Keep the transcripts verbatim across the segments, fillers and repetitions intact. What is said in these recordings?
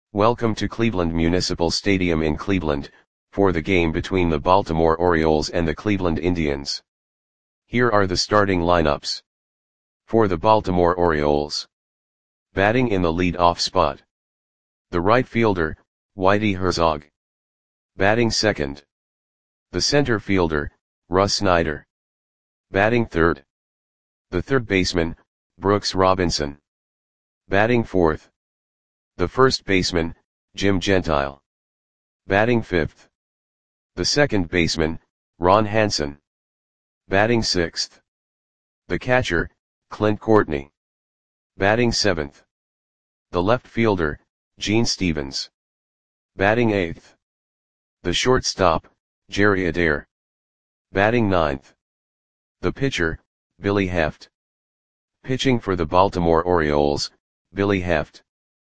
Welcome to Cleveland Municipal Stadium in Cleveland, for the game between the Baltimore Orioles and the Cleveland Indians. Here are the starting lineups. For the Baltimore Orioles. Batting in the lead-off spot. The right fielder, Whitey Herzog. Batting second. The center fielder, Russ Snyder. Batting third. The third baseman, Brooks Robinson. Batting fourth. The first baseman, Jim Gentile. Batting fifth. The second baseman, Ron Hansen. Batting sixth. The catcher, Clint Courtney. Batting seventh. The left fielder, Gene Stevens. Batting eighth. The shortstop, Jerry Adair. Batting ninth. The pitcher, Billy Heft. Pitching for the Baltimore Orioles, Billy Heft.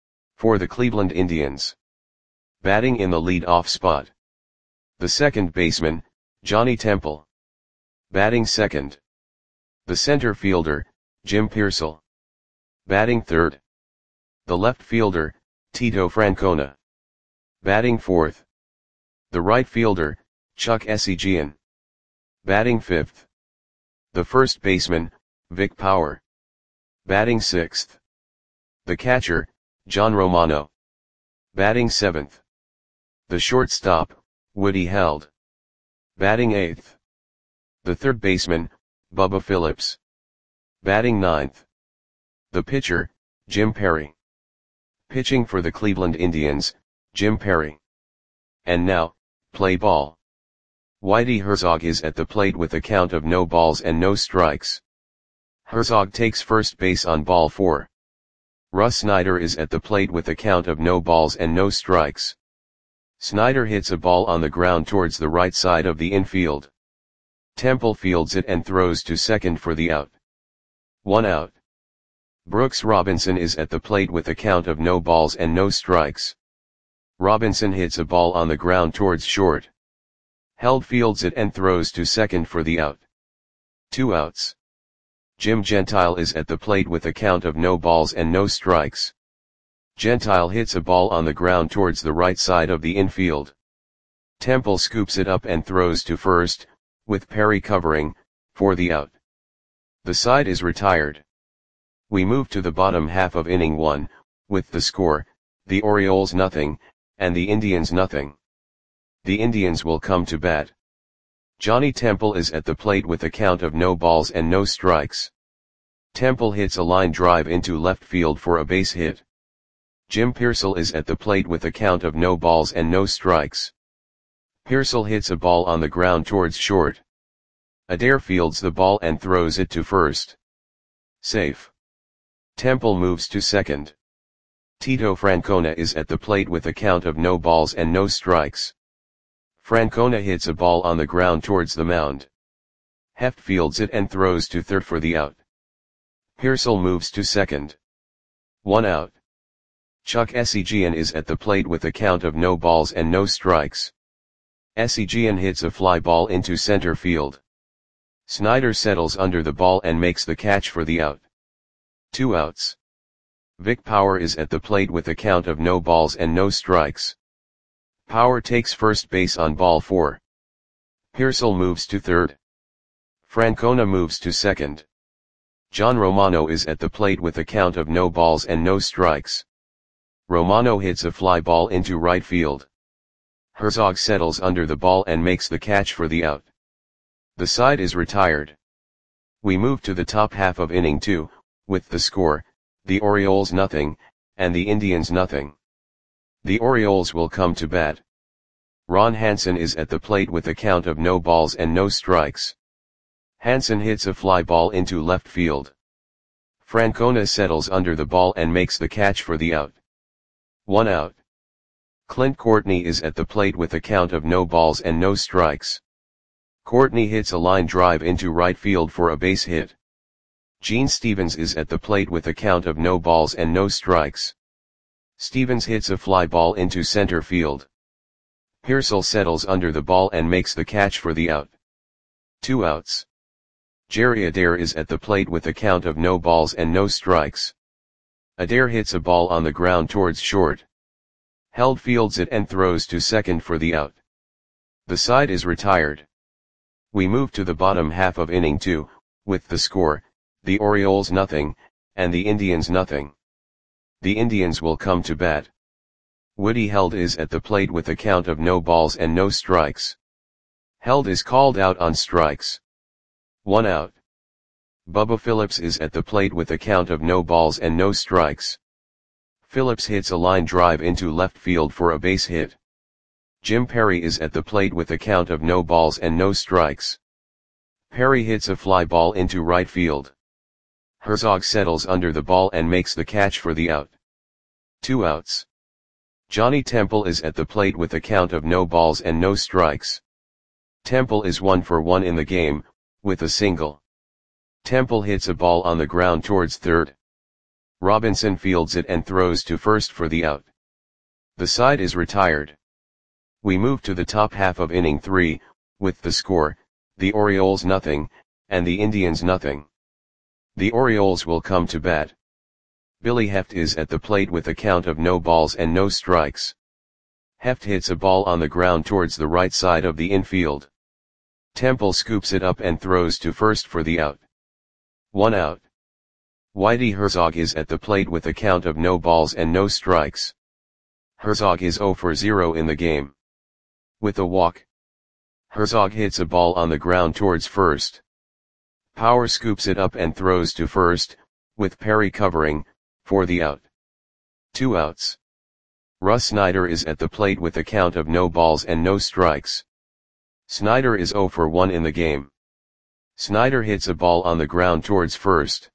For the Cleveland Indians. Batting in the lead-off spot. The second baseman, Johnny Temple. Batting second. The center fielder, Jim Piersall. Batting third. The left fielder, Tito Francona. Batting fourth. The right fielder, Chuck Esigian. Batting fifth. The first baseman, Vic Power. Batting sixth. The catcher, John Romano. Batting seventh. The shortstop, Woody Held. Batting eighth. The third baseman, Bubba Phillips. Batting ninth. The pitcher, Jim Perry. Pitching for the Cleveland Indians, Jim Perry. And now, play ball. Whitey Herzog is at the plate with a count of no balls and no strikes. Herzog takes first base on ball four. Russ Snyder is at the plate with a count of no balls and no strikes. Snyder hits a ball on the ground towards the right side of the infield. Temple fields it and throws to second for the out. One out. Brooks Robinson is at the plate with a count of no balls and no strikes. Robinson hits a ball on the ground towards short. Held fields it and throws to second for the out. Two outs. Jim Gentile is at the plate with a count of no balls and no strikes. Gentile hits a ball on the ground towards the right side of the infield. Temple scoops it up and throws to first, with Perry covering, for the out. The side is retired. We move to the bottom half of inning one, with the score, the Orioles nothing, and the Indians nothing. The Indians will come to bat. Johnny Temple is at the plate with a count of no balls and no strikes. Temple hits a line drive into left field for a base hit. Jim Piersall is at the plate with a count of no balls and no strikes. Piersall hits a ball on the ground towards short. Adair fields the ball and throws it to first. Safe. Temple moves to second. Tito Francona is at the plate with a count of no balls and no strikes. Francona hits a ball on the ground towards the mound. Heft fields it and throws to third for the out. Piersall moves to second. One out. Chuck Esigian is at the plate with a count of no balls and no strikes. Esigian hits a fly ball into center field. Snyder settles under the ball and makes the catch for the out. Two outs. Vic Power is at the plate with a count of no balls and no strikes. Power takes first base on ball four. Piersall moves to third. Francona moves to second. John Romano is at the plate with a count of no balls and no strikes. Romano hits a fly ball into right field. Herzog settles under the ball and makes the catch for the out. The side is retired. We move to the top half of inning two, with the score, the Orioles nothing, and the Indians nothing. The Orioles will come to bat. Ron Hansen is at the plate with a count of no balls and no strikes. Hansen hits a fly ball into left field. Francona settles under the ball and makes the catch for the out. One out. Clint Courtney is at the plate with a count of no balls and no strikes. Courtney hits a line drive into right field for a base hit. Gene Stevens is at the plate with a count of no balls and no strikes. Stevens hits a fly ball into center field. Piersall settles under the ball and makes the catch for the out. Two outs. Jerry Adair is at the plate with a count of no balls and no strikes. Adair hits a ball on the ground towards short. Held fields it and throws to second for the out. The side is retired. We move to the bottom half of inning two, with the score, the Orioles nothing, and the Indians nothing. The Indians will come to bat. Woody Held is at the plate with a count of no balls and no strikes. Held is called out on strikes. One out. Bubba Phillips is at the plate with a count of no balls and no strikes. Phillips hits a line drive into left field for a base hit. Jim Perry is at the plate with a count of no balls and no strikes. Perry hits a fly ball into right field. Herzog settles under the ball and makes the catch for the out. Two outs. Johnny Temple is at the plate with a count of no balls and no strikes. Temple is one for one in the game, with a single. Temple hits a ball on the ground towards third. Robinson fields it and throws to first for the out. The side is retired. We move to the top half of inning three, with the score, the Orioles nothing, and the Indians nothing. The Orioles will come to bat. Billy Heft is at the plate with a count of no balls and no strikes. Heft hits a ball on the ground towards the right side of the infield. Temple scoops it up and throws to first for the out. One out. Whitey Herzog is at the plate with a count of no balls and no strikes. Herzog is zero for zero in the game. With a walk. Herzog hits a ball on the ground towards first. Power scoops it up and throws to first, with Perry covering, for the out. Two outs. Russ Snyder is at the plate with a count of no balls and no strikes. Snyder is zero for one in the game. Snyder hits a ball on the ground towards first.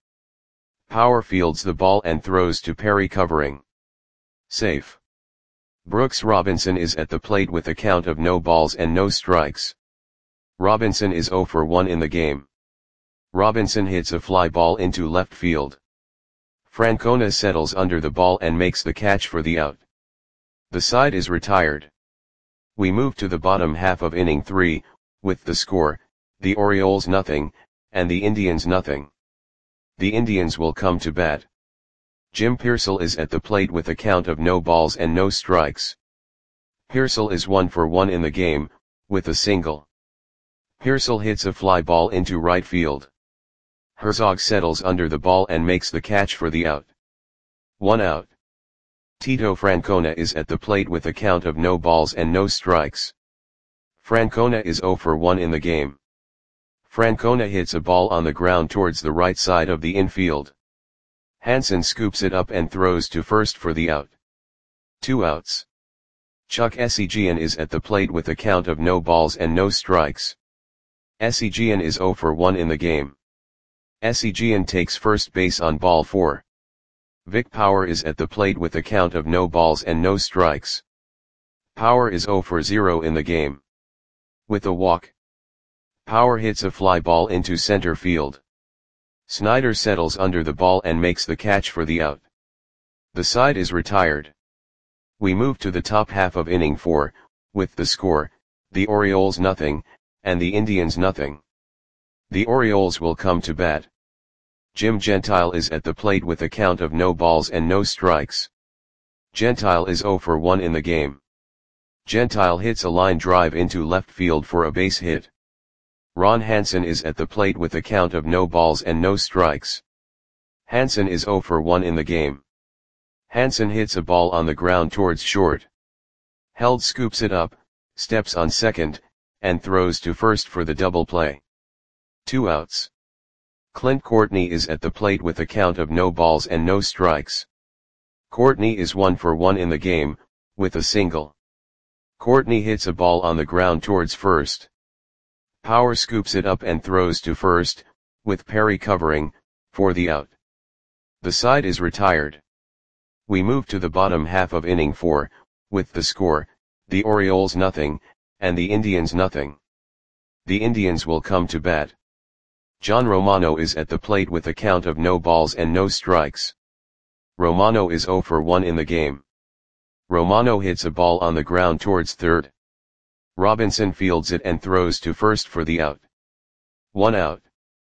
Power fields the ball and throws to Perry covering. Safe. Brooks Robinson is at the plate with a count of no balls and no strikes. Robinson is zero for one in the game. Robinson hits a fly ball into left field. Francona settles under the ball and makes the catch for the out. The side is retired. We move to the bottom half of inning three, with the score, the Orioles nothing, and the Indians nothing. The Indians will come to bat. Jim Pearsall is at the plate with a count of no balls and no strikes. Pearsall is one for one in the game, with a single. Pearsall hits a fly ball into right field. Herzog settles under the ball and makes the catch for the out. One out. Tito Francona is at the plate with a count of no balls and no strikes. Francona is zero for one in the game. Francona hits a ball on the ground towards the right side of the infield. Hansen scoops it up and throws to first for the out. Two outs. Chuck Esigian is at the plate with a count of no balls and no strikes. Esigian is zero for one in the game. Esigian takes first base on ball four. Vic Power is at the plate with a count of no balls and no strikes. Power is zero for zero in the game. With a walk. Power hits a fly ball into center field. Snyder settles under the ball and makes the catch for the out. The side is retired. We move to the top half of inning four, with the score, the Orioles nothing, and the Indians nothing. The Orioles will come to bat. Jim Gentile is at the plate with a count of no balls and no strikes. Gentile is zero for one in the game. Gentile hits a line drive into left field for a base hit. Ron Hansen is at the plate with a count of no balls and no strikes. Hansen is zero for one in the game. Hansen hits a ball on the ground towards short. Held scoops it up, steps on second, and throws to first for the double play. Two outs. Clint Courtney is at the plate with a count of no balls and no strikes. Courtney is one for one in the game, with a single. Courtney hits a ball on the ground towards first. Power scoops it up and throws to first, with Perry covering, for the out. The side is retired. We move to the bottom half of inning four, with the score, the Orioles nothing, and the Indians nothing. The Indians will come to bat. John Romano is at the plate with a count of no balls and no strikes. Romano is zero for one in the game. Romano hits a ball on the ground towards third. Robinson fields it and throws to first for the out. One out.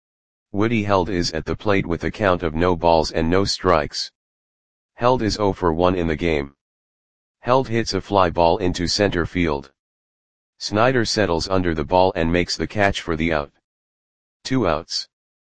Woody Held is at the plate with a count of no balls and no strikes. Held is zero for one in the game. Held hits a fly ball into center field. Snyder settles under the ball and makes the catch for the out. Two outs.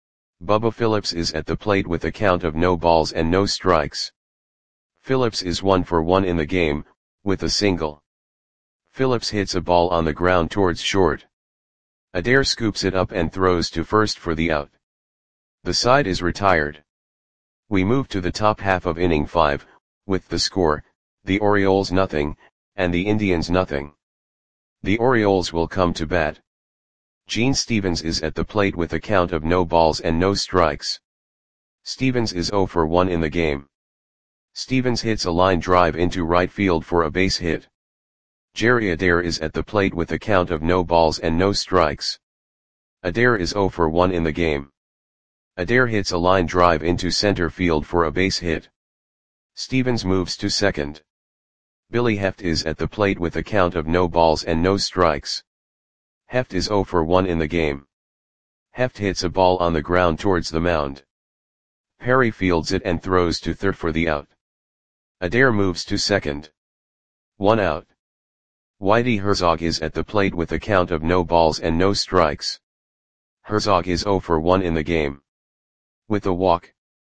Bubba Phillips is at the plate with a count of no balls and no strikes. Phillips is one for one in the game, with a single. Phillips hits a ball on the ground towards short. Adair scoops it up and throws to first for the out. The side is retired. We move to the top half of inning five, with the score, the Orioles nothing, and the Indians nothing. The Orioles will come to bat. Gene Stevens is at the plate with a count of no balls and no strikes. Stevens is zero for one in the game. Stevens hits a line drive into right field for a base hit. Jerry Adair is at the plate with a count of no balls and no strikes. Adair is zero for one in the game. Adair hits a line drive into center field for a base hit. Stevens moves to second. Billy Heft is at the plate with a count of no balls and no strikes. Heft is zero for one in the game. Heft hits a ball on the ground towards the mound. Perry fields it and throws to third for the out. Adair moves to second. One out. Whitey Herzog is at the plate with a count of no balls and no strikes. Herzog is zero for one in the game. With a walk.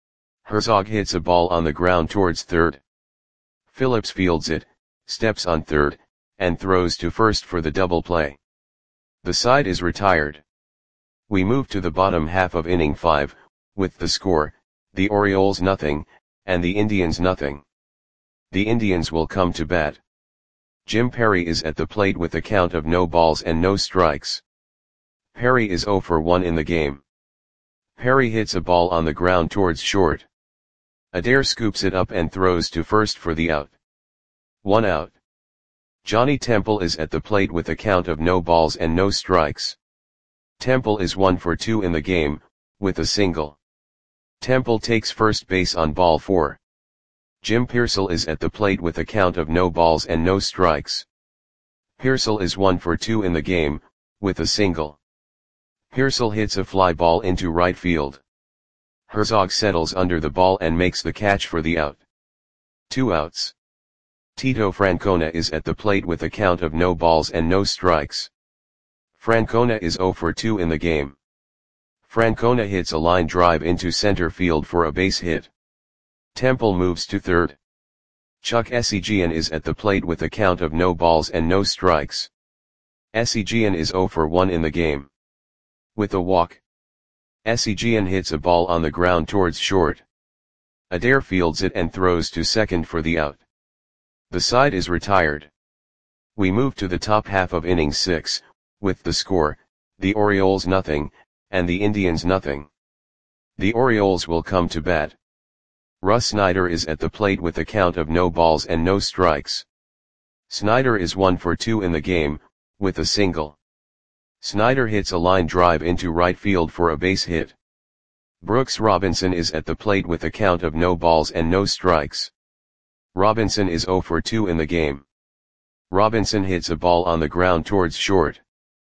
Herzog hits a ball on the ground towards third. Phillips fields it, steps on third, and throws to first for the double play. The side is retired. We move to the bottom half of inning five, with the score, the Orioles nothing, and the Indians nothing. The Indians will come to bat. Jim Perry is at the plate with a count of no balls and no strikes. Perry is zero for one in the game. Perry hits a ball on the ground towards short. Adair scoops it up and throws to first for the out. One out. Johnny Temple is at the plate with a count of no balls and no strikes. Temple is one for two in the game, with a single. Temple takes first base on ball four. Jim Pearsall is at the plate with a count of no balls and no strikes. Pearsall is one for two in the game, with a single. Pearsall hits a fly ball into right field. Herzog settles under the ball and makes the catch for the out. Two outs. Tito Francona is at the plate with a count of no balls and no strikes. Francona is zero for two in the game. Francona hits a line drive into center field for a base hit. Temple moves to third. Chuck Essegian is at the plate with a count of no balls and no strikes. Essegian is zero for one in the game. With a walk. Essegian hits a ball on the ground towards short. Adair fields it and throws to second for the out. The side is retired. We move to the top half of inning six, with the score, the Orioles nothing, and the Indians nothing. The Orioles will come to bat. Russ Snyder is at the plate with a count of no balls and no strikes. Snyder is one for two in the game, with a single. Snyder hits a line drive into right field for a base hit. Brooks Robinson is at the plate with a count of no balls and no strikes. Robinson is zero for two in the game. Robinson hits a ball on the ground towards short.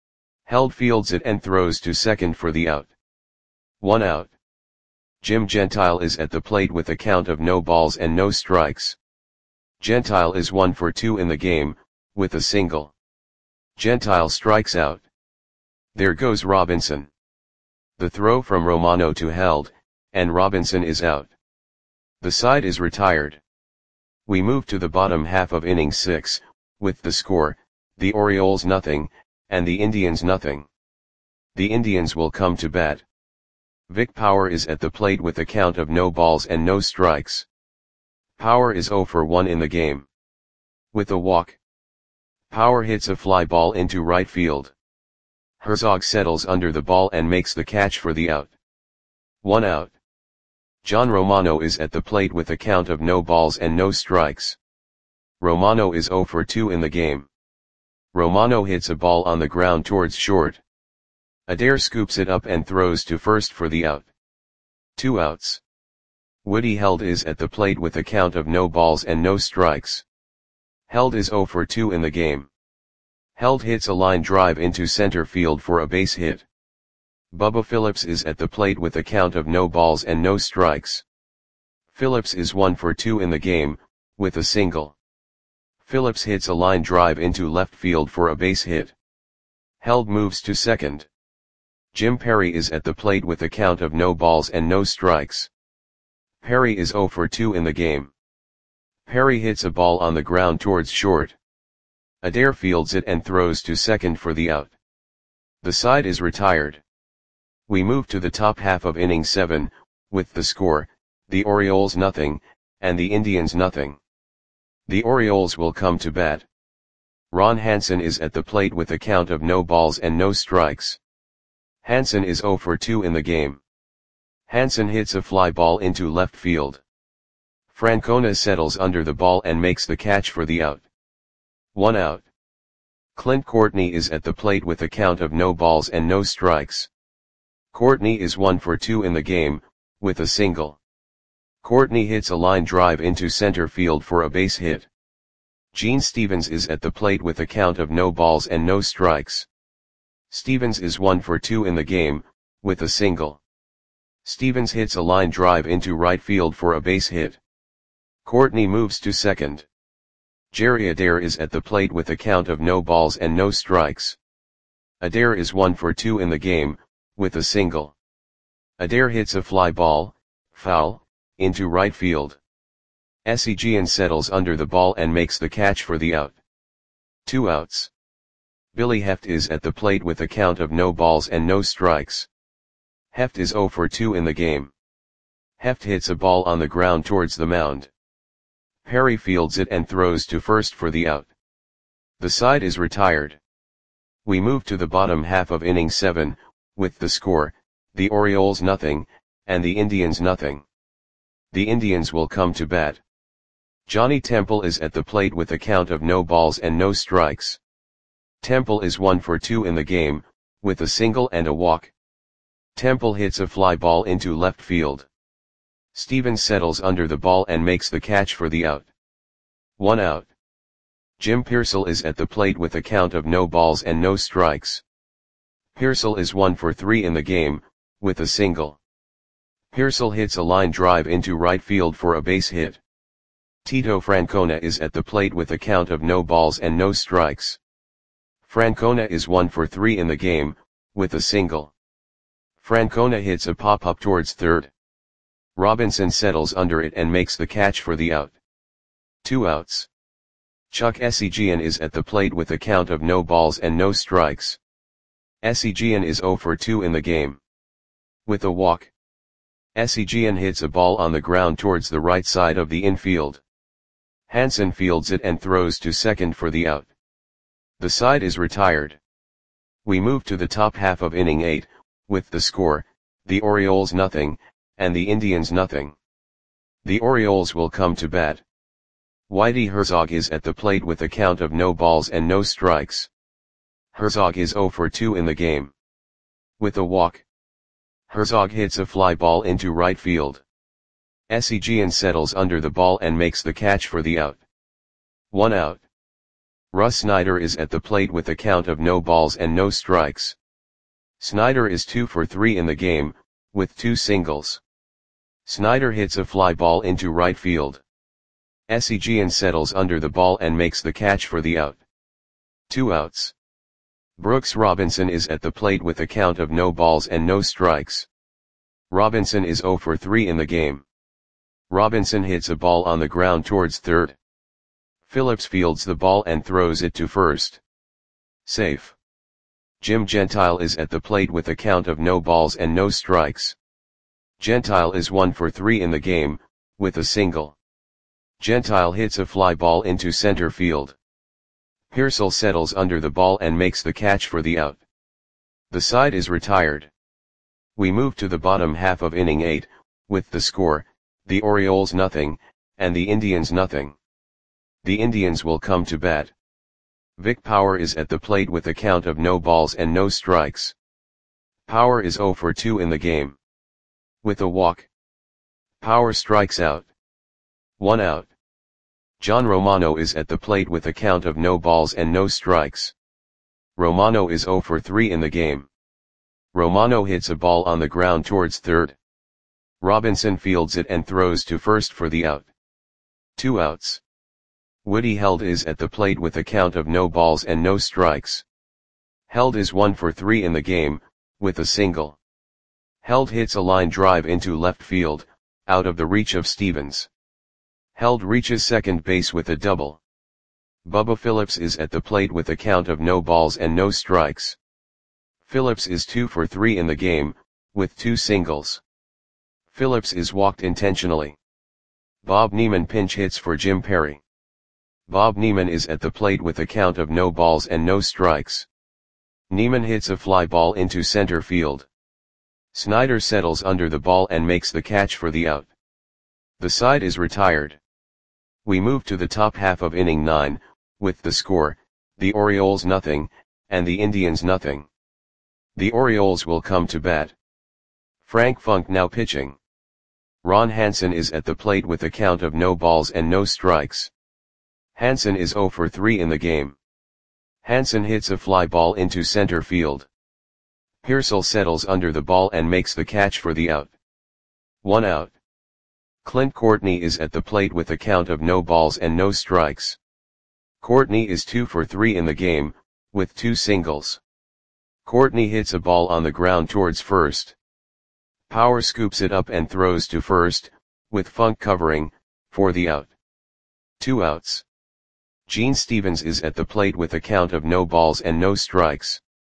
Held fields it and throws to second for the out. One out. Jim Gentile is at the plate with a count of no balls and no strikes. Gentile is one for two in the game, with a single. Gentile strikes out. There goes Robinson. The throw from Romano to Held, and Robinson is out. The side is retired. We move to the bottom half of inning six, with the score, the Orioles nothing, and the Indians nothing. The Indians will come to bat. Vic Power is at the plate with a count of no balls and no strikes. Power is zero for one in the game. With a walk. Power hits a fly ball into right field. Herzog settles under the ball and makes the catch for the out. One out. John Romano is at the plate with a count of no balls and no strikes. Romano is zero for two in the game. Romano hits a ball on the ground towards short. Adair scoops it up and throws to first for the out. Two outs. Woody Held is at the plate with a count of no balls and no strikes. Held is zero for two in the game. Held hits a line drive into center field for a base hit. Bubba Phillips is at the plate with a count of no balls and no strikes. Phillips is one for two in the game, with a single. Phillips hits a line drive into left field for a base hit. Held moves to second. Jim Perry is at the plate with a count of no balls and no strikes. Perry is oh for two in the game. Perry hits a ball on the ground towards short. Adair fields it and throws to second for the out. The side is retired. We move to the top half of inning seven, with the score, the Orioles nothing, and the Indians nothing. The Orioles will come to bat. Ron Hansen is at the plate with a count of no balls and no strikes. Hansen is oh for two in the game. Hansen hits a fly ball into left field. Francona settles under the ball and makes the catch for the out. One out. Clint Courtney is at the plate with a count of no balls and no strikes. Courtney is one for two in the game, with a single. Courtney hits a line drive into center field for a base hit. Gene Stevens is at the plate with a count of no balls and no strikes. Stevens is one for two in the game, with a single. Stevens hits a line drive into right field for a base hit. Courtney moves to second. Jerry Adair is at the plate with a count of no balls and no strikes. Adair is one for two in the game, with a single. Adair hits a fly ball, foul, into right field. Esigian settles under the ball and makes the catch for the out. Two outs. Billy Heft is at the plate with a count of no balls and no strikes. Heft is oh for two in the game. Heft hits a ball on the ground towards the mound. Perry fields it and throws to first for the out. The side is retired. We move to the bottom half of inning seven, with the score, the Orioles nothing, and the Indians nothing. The Indians will come to bat. Johnny Temple is at the plate with a count of no balls and no strikes. Temple is one for two in the game, with a single and a walk. Temple hits a fly ball into left field. Stevens settles under the ball and makes the catch for the out. One out. Jim Pearsall is at the plate with a count of no balls and no strikes. Pearsall is one for three in the game, with a single. Pearsall hits a line drive into right field for a base hit. Tito Francona is at the plate with a count of no balls and no strikes. Francona is one for three in the game, with a single. Francona hits a pop-up towards third. Robinson settles under it and makes the catch for the out. Two outs. Chuck Esigian is at the plate with a count of no balls and no strikes. Esigian is oh for two in the game. With a walk. Esigian hits a ball on the ground towards the right side of the infield. Hansen fields it and throws to second for the out. The side is retired. We move to the top half of inning eight, with the score, the Orioles nothing, and the Indians nothing. The Orioles will come to bat. Whitey Herzog is at the plate with a count of no balls and no strikes. Herzog is oh for two in the game. With a walk. Herzog hits a fly ball into right field. Esigian settles under the ball and makes the catch for the out. One out. Russ Snyder is at the plate with a count of no balls and no strikes. Snyder is two for three in the game, with two singles. Snyder hits a fly ball into right field. Esigian settles under the ball and makes the catch for the out. Two outs. Brooks Robinson is at the plate with a count of no balls and no strikes. Robinson is oh for three in the game. Robinson hits a ball on the ground towards third. Phillips fields the ball and throws it to first. Safe. Jim Gentile is at the plate with a count of no balls and no strikes. Gentile is one for three in the game, with a single. Gentile hits a fly ball into center field. Pearsall settles under the ball and makes the catch for the out. The side is retired. We move to the bottom half of inning eight, with the score, the Orioles nothing, and the Indians nothing. The Indians will come to bat. Vic Power is at the plate with a count of no balls and no strikes. Power is oh for two in the game. With a walk. Power strikes out. One out. John Romano is at the plate with a count of no balls and no strikes. Romano is oh for three in the game. Romano hits a ball on the ground towards third. Robinson fields it and throws to first for the out. Two outs. Woody Held is at the plate with a count of no balls and no strikes. Held is one for three in the game, with a single. Held hits a line drive into left field, out of the reach of Stevens. Held reaches second base with a double. Bubba Phillips is at the plate with a count of no balls and no strikes. Phillips is two for three in the game, with two singles. Phillips is walked intentionally. Bob Neiman pinch hits for Jim Perry. Bob Neiman is at the plate with a count of no balls and no strikes. Neiman hits a fly ball into center field. Snyder settles under the ball and makes the catch for the out. The side is retired. We move to the top half of inning nine, with the score, the Orioles nothing, and the Indians nothing. The Orioles will come to bat. Frank Funk now pitching. Ron Hansen is at the plate with a count of no balls and no strikes. Hansen is zero for three in the game. Hansen hits a fly ball into center field. Pearsall settles under the ball and makes the catch for the out. One out. Clint Courtney is at the plate with a count of no balls and no strikes. Courtney is two for three in the game, with two singles. Courtney hits a ball on the ground towards first. Power scoops it up and throws to first, with Funk covering, for the out. Two outs. Gene Stevens is at the plate with a count of no balls and no strikes.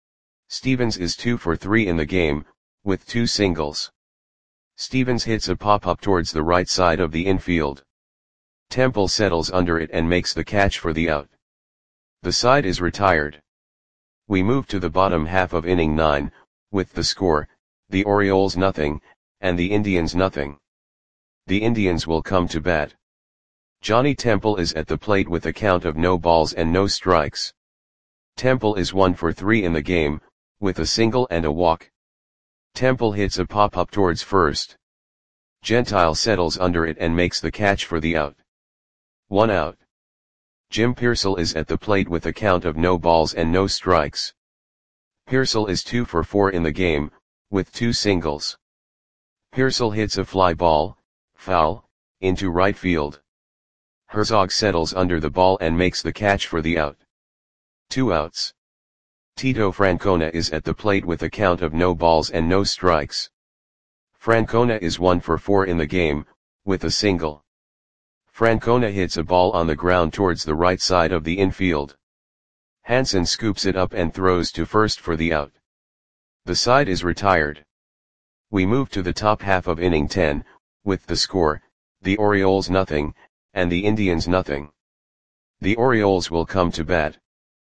Stevens is two for three in the game, with two singles. Stevens hits a pop-up towards the right side of the infield. Temple settles under it and makes the catch for the out. The side is retired. We move to the bottom half of inning nine, with the score, the Orioles nothing, and the Indians nothing. The Indians will come to bat. Johnny Temple is at the plate with a count of no balls and no strikes. Temple is one for three in the game, with a single and a walk. Temple hits a pop-up towards first. Gentile settles under it and makes the catch for the out. One out. Jim Pearsall is at the plate with a count of no balls and no strikes. Pearsall is two for four in the game, with two singles. Pearsall hits a fly ball, foul, into right field. Herzog settles under the ball and makes the catch for the out. Two outs. Tito Francona is at the plate with a count of no balls and no strikes. Francona is one for four in the game, with a single. Francona hits a ball on the ground towards the right side of the infield. Hansen scoops it up and throws to first for the out. The side is retired. We move to the top half of inning ten, with the score, the Orioles nothing, and the Indians nothing. The Orioles will come to bat.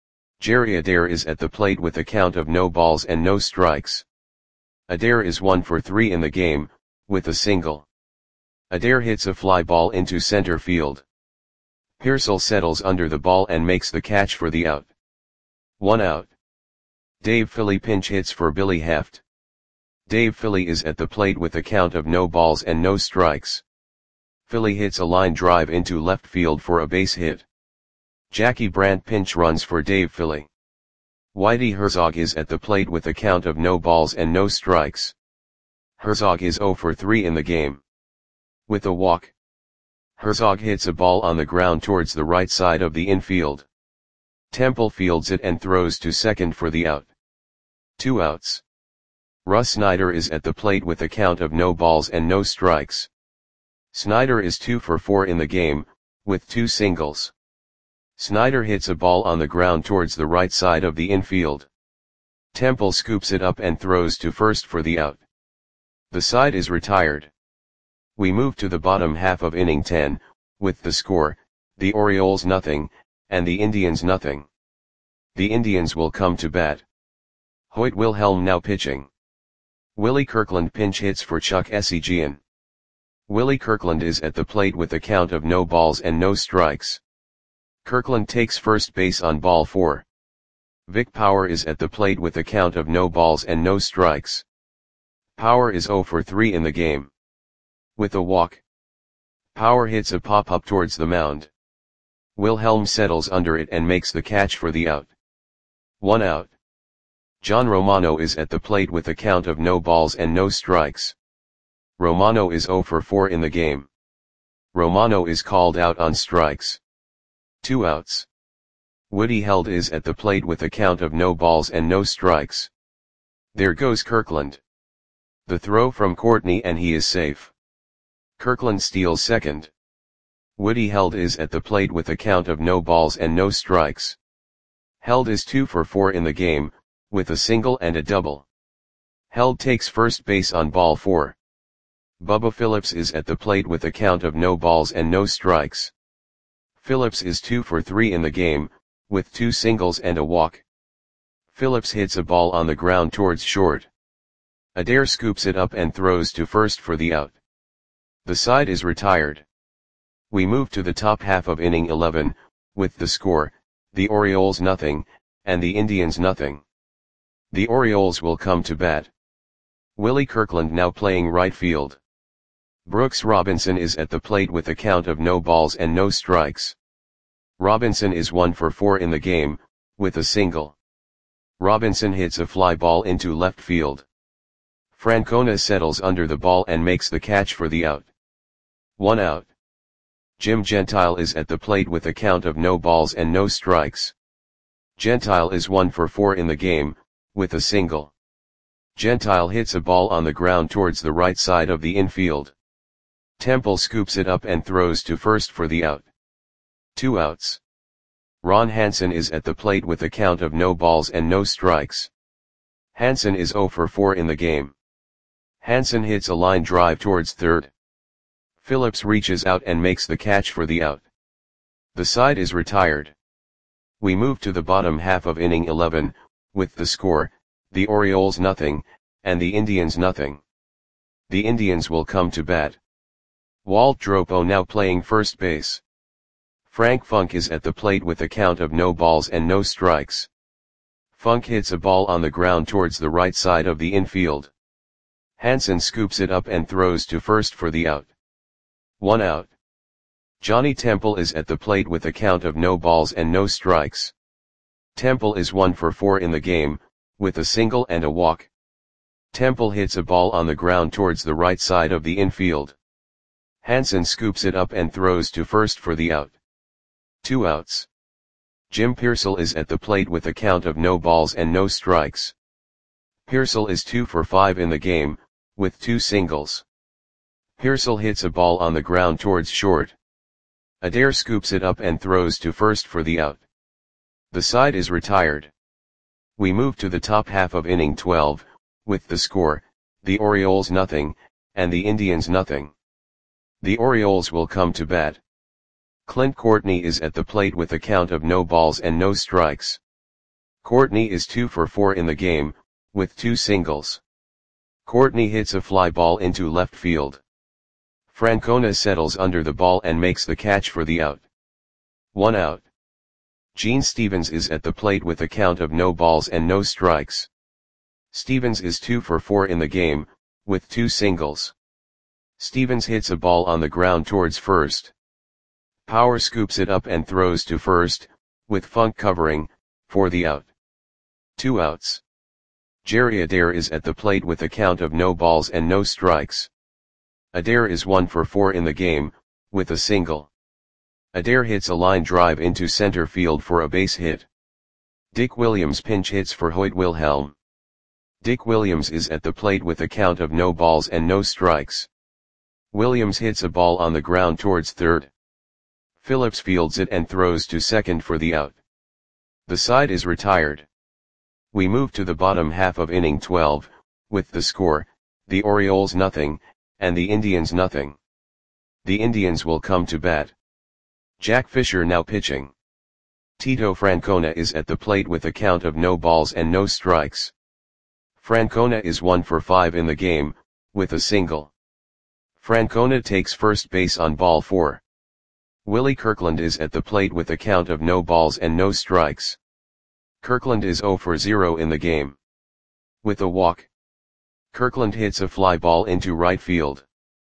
Jerry Adair is at the plate with a count of no balls and no strikes. Adair is one for three in the game, with a single. Adair hits a fly ball into center field. Pearsall settles under the ball and makes the catch for the out. One out. Dave Philly pinch hits for Billy Heft. Dave Philly is at the plate with a count of no balls and no strikes. Philly hits a line drive into left field for a base hit. Jackie Brandt pinch runs for Dave Philly. Whitey Herzog is at the plate with a count of no balls and no strikes. Herzog is zero for three in the game. With a walk. Herzog hits a ball on the ground towards the right side of the infield. Temple fields it and throws to second for the out. Two outs. Russ Snyder is at the plate with a count of no balls and no strikes. Snyder is two for four in the game, with two singles. Snyder hits a ball on the ground towards the right side of the infield. Temple scoops it up and throws to first for the out. The side is retired. We move to the bottom half of inning ten, with the score, the Orioles nothing, and the Indians nothing. The Indians will come to bat. Hoyt Wilhelm now pitching. Willie Kirkland pinch hits for Chuck Esigian. Willie Kirkland is at the plate with a count of no balls and no strikes. Kirkland takes first base on ball four. Vic Power is at the plate with a count of no balls and no strikes. Power is zero for three in the game. With a walk. Power hits a pop-up towards the mound. Wilhelm settles under it and makes the catch for the out. One out. John Romano is at the plate with a count of no balls and no strikes. Romano is zero for four in the game. Romano is called out on strikes. Two outs. Woody Held is at the plate with a count of no balls and no strikes. There goes Kirkland. The throw from Courtney and he is safe. Kirkland steals second. Woody Held is at the plate with a count of no balls and no strikes. Held is two for four in the game, with a single and a double. Held takes first base on ball four. Bubba Phillips is at the plate with a count of no balls and no strikes. Phillips is two for three in the game, with two singles and a walk. Phillips hits a ball on the ground towards short. Adair scoops it up and throws to first for the out. The side is retired. We move to the top half of inning eleven, with the score, the Orioles nothing, and the Indians nothing. The Orioles will come to bat. Willie Kirkland now playing right field. Brooks Robinson is at the plate with a count of no balls and no strikes. Robinson is one for four in the game, with a single. Robinson hits a fly ball into left field. Francona settles under the ball and makes the catch for the out. One out. Jim Gentile is at the plate with a count of no balls and no strikes. Gentile is one for four in the game, with a single. Gentile hits a ball on the ground towards the right side of the infield. Temple scoops it up and throws to first for the out. Two outs. Ron Hansen is at the plate with a count of no balls and no strikes. Hansen is zero for four in the game. Hansen hits a line drive towards third. Phillips reaches out and makes the catch for the out. The side is retired. We move to the bottom half of inning eleven, with the score, the Orioles nothing, and the Indians nothing. The Indians will come to bat. Walt Dropo now playing first base. Frank Funk is at the plate with a count of no balls and no strikes. Funk hits a ball on the ground towards the right side of the infield. Hansen scoops it up and throws to first for the out. One out. Johnny Temple is at the plate with a count of no balls and no strikes. Temple is one for four in the game, with a single and a walk. Temple hits a ball on the ground towards the right side of the infield. Hansen scoops it up and throws to first for the out. Two outs. Jim Pearsall is at the plate with a count of no balls and no strikes. Pearsall is two for five in the game, with two singles. Pearsall hits a ball on the ground towards short. Adair scoops it up and throws to first for the out. The side is retired. We move to the top half of inning twelve, with the score, the Orioles nothing, and the Indians nothing. The Orioles will come to bat. Clint Courtney is at the plate with a count of no balls and no strikes. Courtney is two for four in the game, with two singles. Courtney hits a fly ball into left field. Francona settles under the ball and makes the catch for the out. One out. Gene Stevens is at the plate with a count of no balls and no strikes. Stevens is two for four in the game, with two singles. Stevens hits a ball on the ground towards first. Power scoops it up and throws to first, with Funk covering, for the out. Two outs. Jerry Adair is at the plate with a count of no balls and no strikes. Adair is one for four in the game, with a single. Adair hits a line drive into center field for a base hit. Dick Williams pinch hits for Hoyt Wilhelm. Dick Williams is at the plate with a count of no balls and no strikes. Williams hits a ball on the ground towards third. Phillips fields it and throws to second for the out. The side is retired. We move to the bottom half of inning twelve, with the score, the Orioles nothing, and the Indians nothing. The Indians will come to bat. Jack Fisher now pitching. Tito Francona is at the plate with a count of no balls and no strikes. Francona is one for five in the game, with a single. Francona takes first base on ball four. Willie Kirkland is at the plate with a count of no balls and no strikes. Kirkland is zero for zero in the game. With a walk. Kirkland hits a fly ball into right field.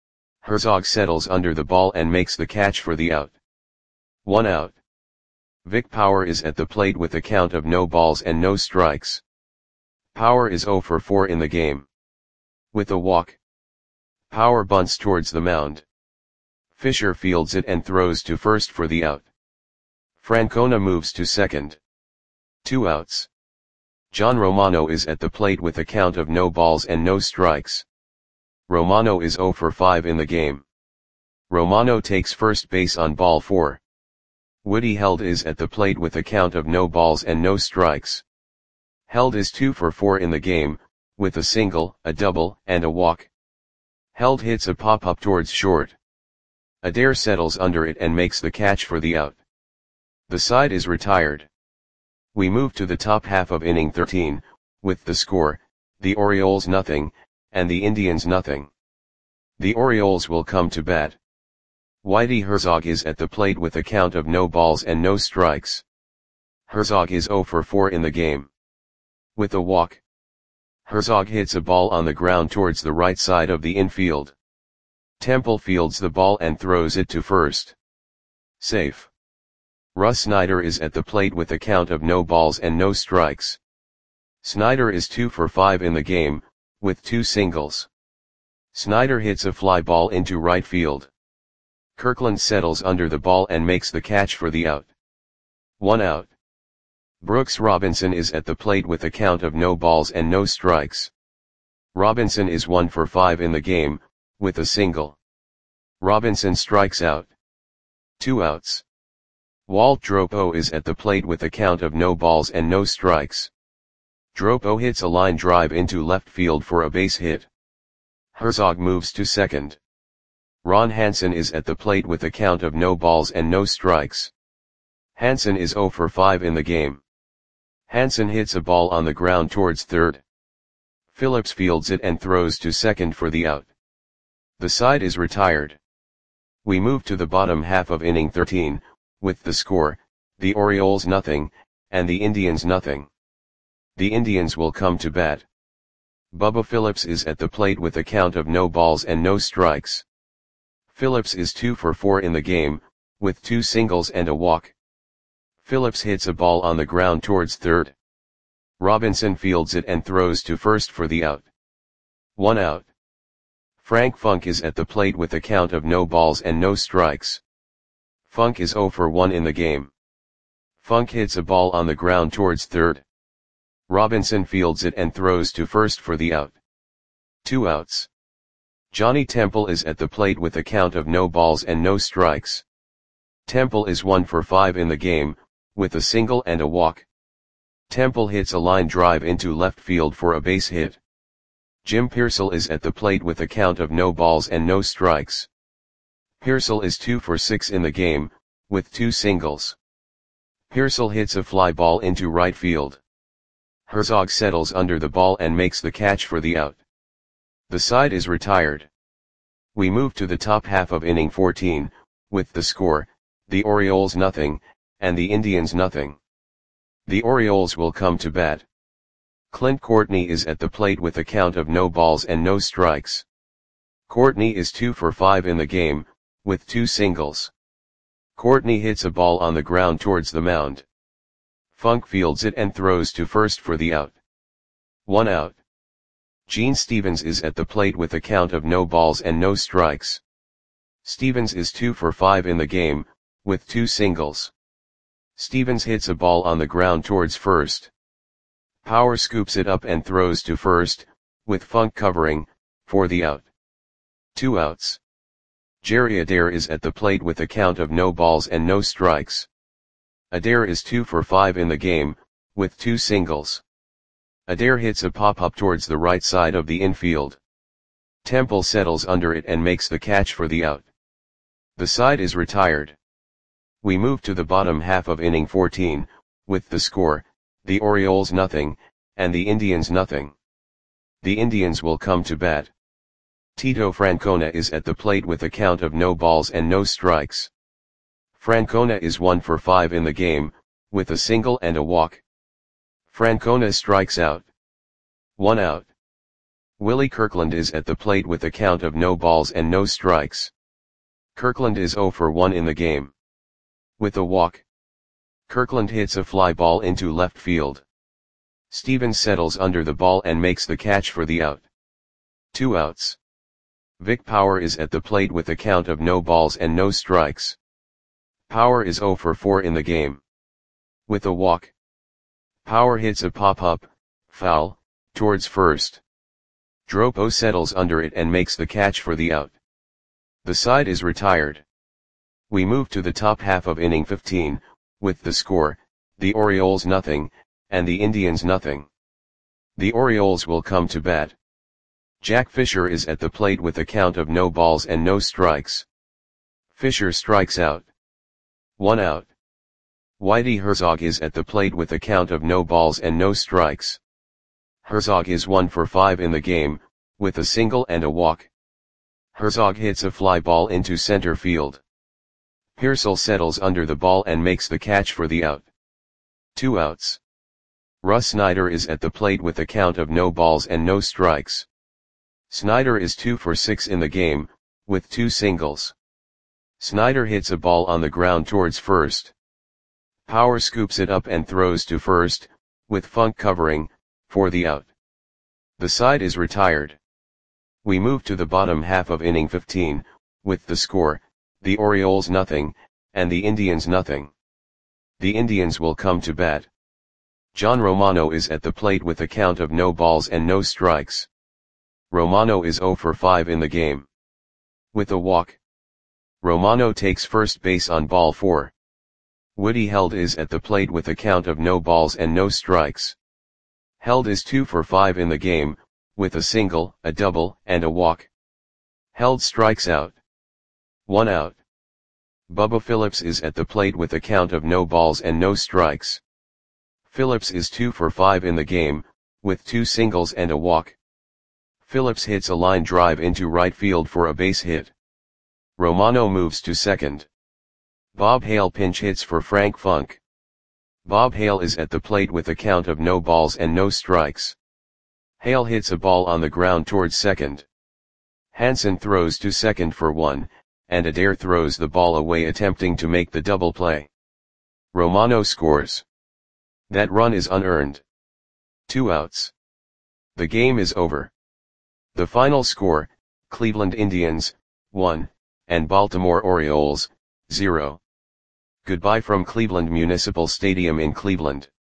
Herzog settles under the ball and makes the catch for the out. One out. Vic Power is at the plate with a count of no balls and no strikes. Power is zero for four in the game. With a walk. Power bunts towards the mound. Fisher fields it and throws to first for the out. Francona moves to second. Two outs. John Romano is at the plate with a count of no balls and no strikes. Romano is zero for five in the game. Romano takes first base on ball four. Woody Held is at the plate with a count of no balls and no strikes. Held is two for four in the game, with a single, a double, and a walk. Held hits a pop-up towards short. Adair settles under it and makes the catch for the out. The side is retired. We move to the top half of inning thirteen, with the score, the Orioles nothing, and the Indians nothing. The Orioles will come to bat. Whitey Herzog is at the plate with a count of no balls and no strikes. Herzog is zero for four in the game. With a walk. Herzog hits a ball on the ground towards the right side of the infield. Temple fields the ball and throws it to first. Safe. Russ Snyder is at the plate with a count of no balls and no strikes. Snyder is two for five in the game, with two singles. Snyder hits a fly ball into right field. Kirkland settles under the ball and makes the catch for the out. One out. Brooks Robinson is at the plate with a count of no balls and no strikes. Robinson is one for five in the game, with a single. Robinson strikes out. Two outs. Walt Dropo is at the plate with a count of no balls and no strikes. Dropo hits a line drive into left field for a base hit. Herzog moves to second. Ron Hansen is at the plate with a count of no balls and no strikes. Hansen is zero for five in the game. Hansen hits a ball on the ground towards third. Phillips fields it and throws to second for the out. The side is retired. We move to the bottom half of inning thirteen, with the score, the Orioles nothing, and the Indians nothing. The Indians will come to bat. Bubba Phillips is at the plate with a count of no balls and no strikes. Phillips is two for four in the game, with two singles and a walk. Phillips hits a ball on the ground towards third. Robinson fields it and throws to first for the out. One out. Frank Funk is at the plate with a count of no balls and no strikes. Funk is zero for one in the game. Funk hits a ball on the ground towards third. Robinson fields it and throws to first for the out. Two outs. Johnny Temple is at the plate with a count of no balls and no strikes. Temple is one for five in the game, with a single and a walk. Temple hits a line drive into left field for a base hit. Jim Pearsall is at the plate with a count of no balls and no strikes. Pearsall is two for six in the game, with two singles. Pearsall hits a fly ball into right field. Herzog settles under the ball and makes the catch for the out. The side is retired. We move to the top half of inning fourteen, with the score, the Orioles nothing, and the Indians nothing. The Orioles will come to bat. Clint Courtney is at the plate with a count of no balls and no strikes. Courtney is two for five in the game, with two singles. Courtney hits a ball on the ground towards the mound. Funk fields it and throws to first for the out. One out. Gene Stevens is at the plate with a count of no balls and no strikes. Stevens is two for five in the game, with two singles. Stevens hits a ball on the ground towards first. Power scoops it up and throws to first, with Funk covering, for the out. Two outs. Jerry Adair is at the plate with a count of no balls and no strikes. Adair is two for five in the game, with two singles. Adair hits a pop-up towards the right side of the infield. Temple settles under it and makes the catch for the out. The side is retired. We move to the bottom half of inning fourteen, with the score, the Orioles nothing, and the Indians nothing. The Indians will come to bat. Tito Francona is at the plate with a count of no balls and no strikes. Francona is one for five in the game, with a single and a walk. Francona strikes out. One out. Willie Kirkland is at the plate with a count of no balls and no strikes. Kirkland is zero for one in the game. With a walk. Kirkland hits a fly ball into left field. Stevens settles under the ball and makes the catch for the out. Two outs. Vic Power is at the plate with a count of no balls and no strikes. Power is zero for four in the game. With a walk, Power hits a pop-up, foul, towards first. Dropo settles under it and makes the catch for the out. The side is retired. We move to the top half of inning fifteen, with the score, the Orioles nothing, and the Indians nothing. The Orioles will come to bat. Jack Fisher is at the plate with a count of no balls and no strikes. Fisher strikes out. One out. Whitey Herzog is at the plate with a count of no balls and no strikes. Herzog is one for five in the game, with a single and a walk. Herzog hits a fly ball into center field. Pearsall settles under the ball and makes the catch for the out. Two outs. Russ Snyder is at the plate with a count of no balls and no strikes. Snyder is two for six in the game, with two singles. Snyder hits a ball on the ground towards first. Power scoops it up and throws to first, with Funk covering, for the out. The side is retired. We move to the bottom half of inning fifteen, with the score, the Orioles nothing, and the Indians nothing. The Indians will come to bat. John Romano is at the plate with a count of no balls and no strikes. Romano is zero for five in the game. With a walk, Romano takes first base on ball four. Woody Held is at the plate with a count of no balls and no strikes. Held is two for five in the game, with a single, a double, and a walk. Held strikes out. One out. Bubba Phillips is at the plate with a count of no balls and no strikes. Phillips is two for five in the game, with two singles and a walk. Phillips hits a line drive into right field for a base hit. Romano moves to second. Bob Hale pinch hits for Frank Funk. Bob Hale is at the plate with a count of no balls and no strikes. Hale hits a ball on the ground towards second. Hansen throws to second for one, and Adair throws the ball away attempting to make the double play. Romano scores. That run is unearned. Two outs. The game is over. The final score, Cleveland Indians, one, and Baltimore Orioles, zero. Goodbye from Cleveland Municipal Stadium in Cleveland.